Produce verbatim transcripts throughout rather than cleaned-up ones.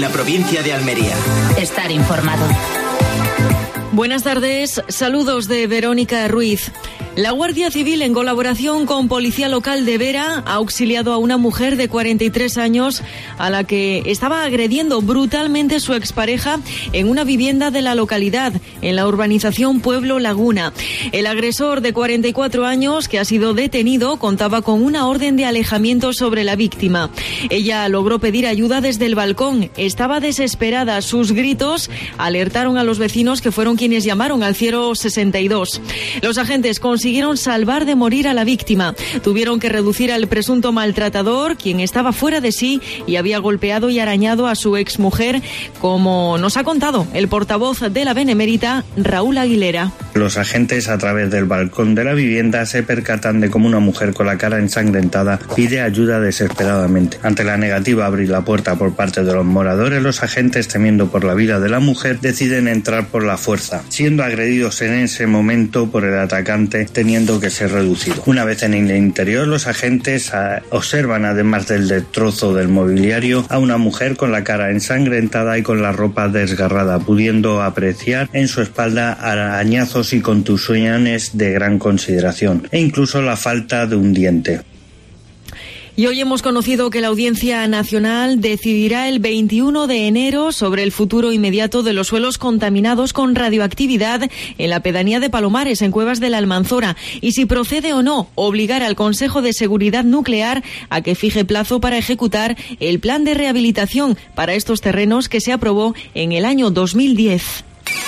la provincia de Almería. Estar informado. Buenas tardes, saludos de Verónica Ruiz. La Guardia Civil, en colaboración con Policía Local de Vera, ha auxiliado a una mujer de cuarenta y tres años a la que estaba agrediendo brutalmente su expareja en una vivienda de la localidad, en la urbanización Pueblo Laguna. El agresor de cuarenta y cuatro años, que ha sido detenido, contaba con una orden de alejamiento sobre la víctima. Ella logró pedir ayuda desde el balcón. Estaba desesperada. Sus gritos alertaron a los vecinos, que fueron quienes llamaron al cero sesenta y dos. Los agentes consiguieron salvar de morir a la víctima. Tuvieron que reducir al presunto maltratador, quien estaba fuera de sí y había golpeado y arañado a su exmujer, como nos ha contado el portavoz de la Benemérita, Raúl Aguilera. Los agentes, a través del balcón de la vivienda, se percatan de cómo una mujer con la cara ensangrentada pide ayuda desesperadamente. Ante la negativa a abrir la puerta por parte de los moradores, los agentes, temiendo por la vida de la mujer, deciden entrar por la fuerza, siendo agredidos en ese momento por el atacante, teniendo que ser reducido. Una vez en el interior, los agentes a, observan, además del destrozo del mobiliario, a una mujer con la cara ensangrentada y con la ropa desgarrada, pudiendo apreciar en su espalda arañazos y contusiones de gran consideración, e incluso la falta de un diente. Y hoy hemos conocido que la Audiencia Nacional decidirá el veintiuno de enero sobre el futuro inmediato de los suelos contaminados con radioactividad en la pedanía de Palomares, en Cuevas de la Almanzora, y si procede o no obligar al Consejo de Seguridad Nuclear a que fije plazo para ejecutar el plan de rehabilitación para estos terrenos que se aprobó en el año dos mil diez.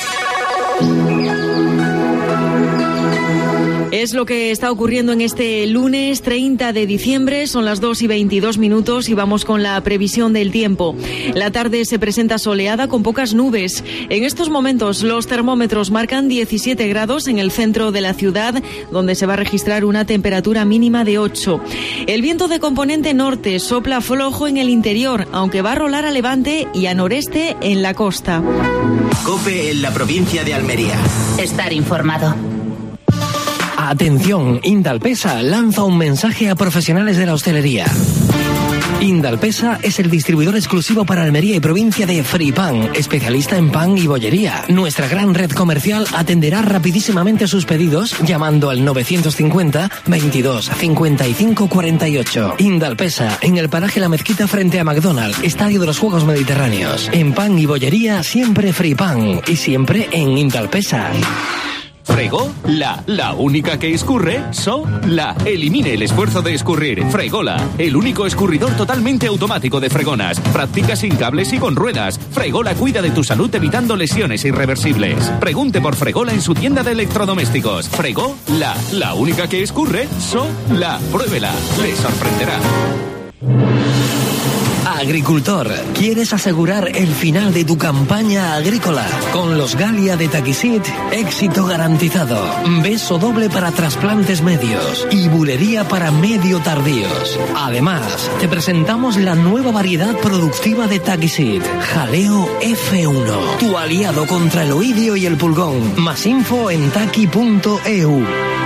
Es lo que está ocurriendo en este lunes treinta de diciembre, son las dos y veintidós minutos y vamos con la previsión del tiempo. La tarde se presenta soleada con pocas nubes. En estos momentos los termómetros marcan diecisiete grados en el centro de la ciudad, donde se va a registrar una temperatura mínima de ocho. El viento de componente norte sopla flojo en el interior, aunque va a rolar a levante y a noreste en la costa. COPE en la provincia de Almería. Estar informado. Atención, Indalpesa lanza un mensaje a profesionales de la hostelería. Indalpesa es el distribuidor exclusivo para Almería y provincia de Fripan, especialista en pan y bollería. Nuestra gran red comercial atenderá rapidísimamente sus pedidos llamando al novecientos cincuenta, veintidós, cincuenta y cinco, cuarenta y ocho. Indalpesa, en el paraje La Mezquita frente a McDonald's, Estadio de los Juegos Mediterráneos. En pan y bollería siempre Fripan y siempre en Indalpesa. Fregó, la, la única que escurre, so, la. Elimine el esfuerzo de escurrir. Fregola, el único escurridor totalmente automático de fregonas. Practica sin cables y con ruedas. Fregola cuida de tu salud evitando lesiones irreversibles. Pregunte por Fregola en su tienda de electrodomésticos. Fregó, la, la única que escurre, so, la. Pruébela, le sorprenderá. Agricultor, ¿quieres asegurar el final de tu campaña agrícola? Con los Galia de Taquisit, éxito garantizado. Beso doble para trasplantes medios y bulería para medio tardíos. Además, te presentamos la nueva variedad productiva de Taquisit, Jaleo F uno, tu aliado contra el oidio y el pulgón. Más info en taqui punto e u.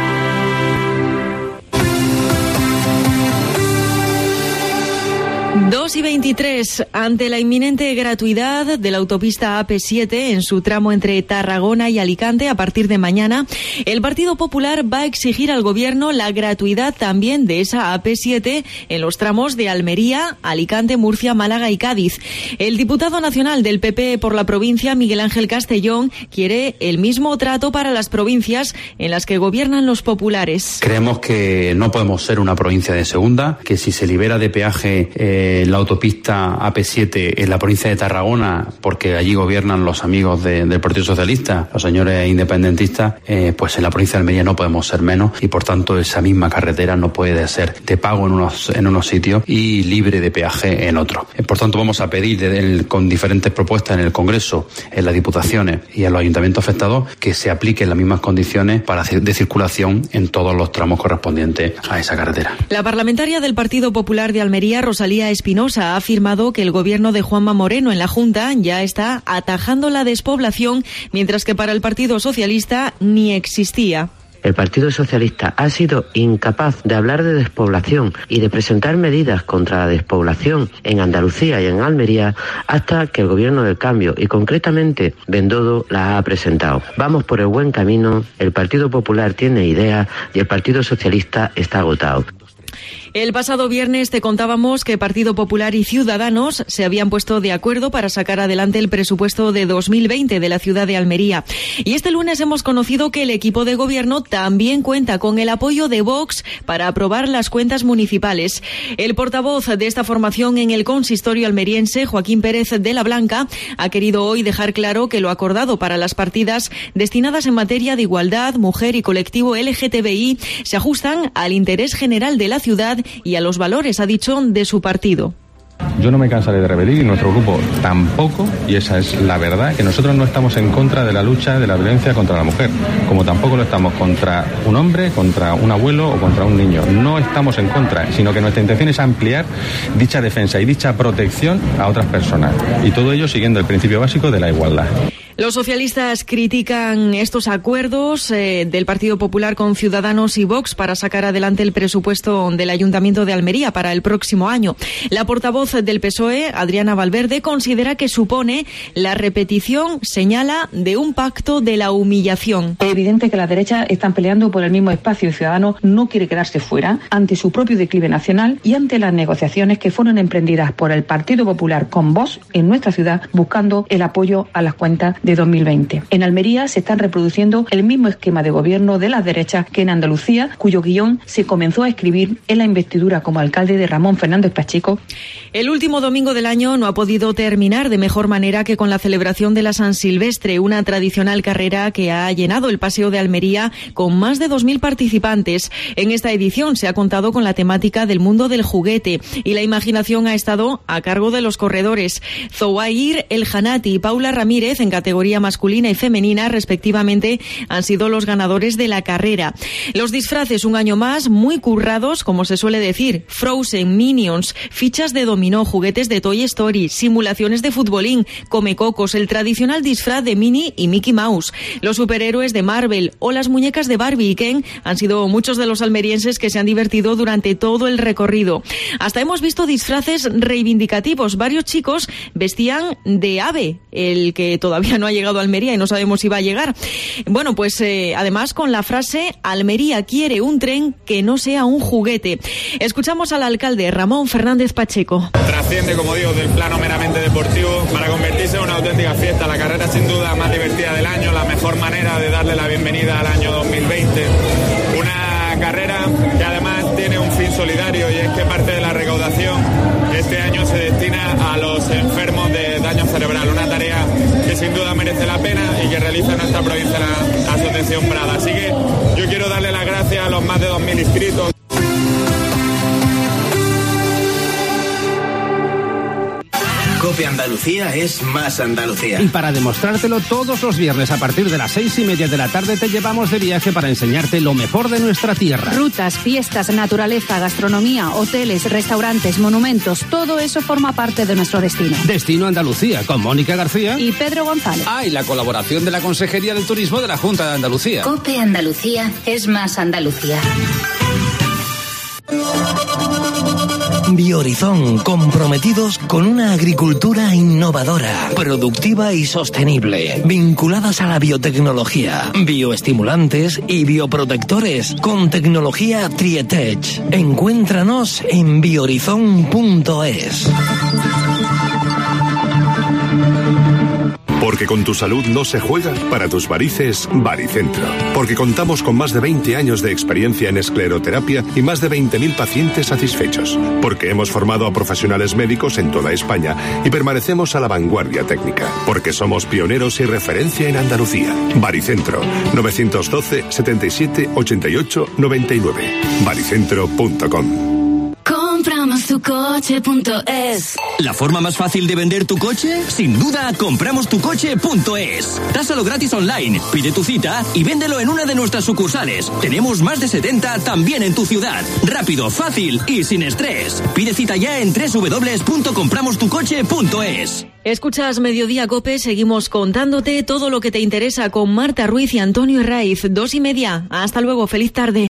dos y veintitrés. Ante la inminente gratuidad de la autopista A P siete en su tramo entre Tarragona y Alicante a partir de mañana, el Partido Popular va a exigir al Gobierno la gratuidad también de esa A P siete en los tramos de Almería, Alicante, Murcia, Málaga y Cádiz. El diputado nacional del P P por la provincia, Miguel Ángel Castellón, quiere el mismo trato para las provincias en las que gobiernan los populares. Creemos que no podemos ser una provincia de segunda, que si se libera de peaje eh, la autopista A P siete en la provincia de Tarragona, porque allí gobiernan los amigos de, del Partido Socialista, los señores independentistas, eh, pues en la provincia de Almería no podemos ser menos y por tanto esa misma carretera no puede ser de pago en unos, en unos sitios y libre de peaje en otros. Eh, por tanto vamos a pedir de, de, con diferentes propuestas en el Congreso, en las diputaciones y en los ayuntamientos afectados que se apliquen las mismas condiciones para de circulación en todos los tramos correspondientes a esa carretera. La parlamentaria del Partido Popular de Almería, Rosalía Espinosa, ha afirmado que el gobierno de Juanma Moreno en la Junta ya está atajando la despoblación, mientras que para el Partido Socialista ni existía. El Partido Socialista ha sido incapaz de hablar de despoblación y de presentar medidas contra la despoblación en Andalucía y en Almería hasta que el Gobierno del Cambio, y concretamente Bendodo, la ha presentado. Vamos por el buen camino, el Partido Popular tiene ideas y el Partido Socialista está agotado. El pasado viernes te contábamos que Partido Popular y Ciudadanos se habían puesto de acuerdo para sacar adelante el presupuesto de dos mil veinte de la ciudad de Almería. Y este lunes hemos conocido que el equipo de gobierno también cuenta con el apoyo de Vox para aprobar las cuentas municipales. El portavoz de esta formación en el consistorio almeriense, Joaquín Pérez de la Blanca, ha querido hoy dejar claro que lo acordado para las partidas destinadas en materia de igualdad, mujer y colectivo L G T B I se ajustan al interés general de la ciudad y a los valores, ha dicho, de su partido. Yo no me cansaré de repetir, y nuestro grupo tampoco, y esa es la verdad, que nosotros no estamos en contra de la lucha de la violencia contra la mujer, como tampoco lo estamos contra un hombre, contra un abuelo o contra un niño. No estamos en contra, sino que nuestra intención es ampliar dicha defensa y dicha protección a otras personas, y todo ello siguiendo el principio básico de la igualdad. Los socialistas critican estos acuerdos eh, del Partido Popular con Ciudadanos y Vox para sacar adelante el presupuesto del Ayuntamiento de Almería para el próximo año. La portavoz del P S O E, Adriana Valverde, considera que supone la repetición, señala, de un pacto de la humillación. Es evidente que las derechas están peleando por el mismo espacio y Ciudadanos no quiere quedarse fuera ante su propio declive nacional y ante las negociaciones que fueron emprendidas por el Partido Popular con Vox en nuestra ciudad buscando el apoyo a las cuentas de dos mil veinte. En Almería se están reproduciendo el mismo esquema de gobierno de las derechas que en Andalucía, cuyo guión se comenzó a escribir en la investidura como alcalde de Ramón Fernández Pacheco. El último domingo del año no ha podido terminar de mejor manera que con la celebración de la San Silvestre, una tradicional carrera que ha llenado el Paseo de Almería con más de dos mil participantes. En esta edición se ha contado con la temática del mundo del juguete y la imaginación ha estado a cargo de los corredores. Zouair El Janati y Paula Ramírez, en categoría masculina y femenina, respectivamente, han sido los ganadores de la carrera. Los disfraces, un año más, muy currados, como se suele decir: Frozen, Minions, fichas de dominó, juguetes de Toy Story, simulaciones de futbolín, comecocos, el tradicional disfraz de Minnie y Mickey Mouse, los superhéroes de Marvel o las muñecas de Barbie y Ken han sido muchos de los almerienses que se han divertido durante todo el recorrido. Hasta hemos visto disfraces reivindicativos. Varios chicos vestían de ave, el que todavía no ha llegado a Almería y no sabemos si va a llegar. Bueno, pues eh, además con la frase: Almería quiere un tren que no sea un juguete. Escuchamos al alcalde Ramón Fernández Pacheco. Trasciende, como digo, del plano meramente deportivo para convertirse en una auténtica fiesta. La carrera sin duda más divertida del año, la mejor manera de darle la bienvenida al año dos mil veinte. Una carrera que además tiene un fin solidario, y es que parte de la recaudación este año se destina a los enfermos de daño cerebral, una tarea que sin duda merece la pena y que realiza en nuestra provincia la Asociación Prada. Así que yo quiero darle las gracias a los más de dos mil inscritos. COPE Andalucía es más Andalucía. Y para demostrártelo, todos los viernes a partir de las seis y media de la tarde te llevamos de viaje para enseñarte lo mejor de nuestra tierra. Rutas, fiestas, naturaleza, gastronomía, hoteles, restaurantes, monumentos, todo eso forma parte de nuestro destino. Destino Andalucía, con Mónica García y Pedro González. Ah, y la colaboración de la Consejería del Turismo de la Junta de Andalucía. COPE Andalucía es más Andalucía. Biohorizon, comprometidos con una agricultura innovadora, productiva y sostenible, vinculadas a la biotecnología, bioestimulantes y bioprotectores, con tecnología Trietech. Encuéntranos en biohorizon punto es. Porque con tu salud no se juega, para tus varices, Baricentro. Porque contamos con más de veinte años de experiencia en escleroterapia y más de veinte mil pacientes satisfechos. Porque hemos formado a profesionales médicos en toda España y permanecemos a la vanguardia técnica. Porque somos pioneros y referencia en Andalucía. Baricentro, nueve uno dos, setenta y siete, ochenta y ocho, noventa y nueve. baricentro punto com. Compra más tu tu coche punto es. ¿La forma más fácil de vender tu coche? Sin duda, compramos tu coche punto es. Tásalo gratis online, pide tu cita y véndelo en una de nuestras sucursales. Tenemos más de setenta también en tu ciudad. Rápido, fácil y sin estrés. Pide cita ya en doble u doble u doble u punto compramos tu coche punto es. Escuchas Mediodía Cope, seguimos contándote todo lo que te interesa con Marta Ruiz y Antonio Herraiz. Dos y media. Hasta luego, feliz tarde.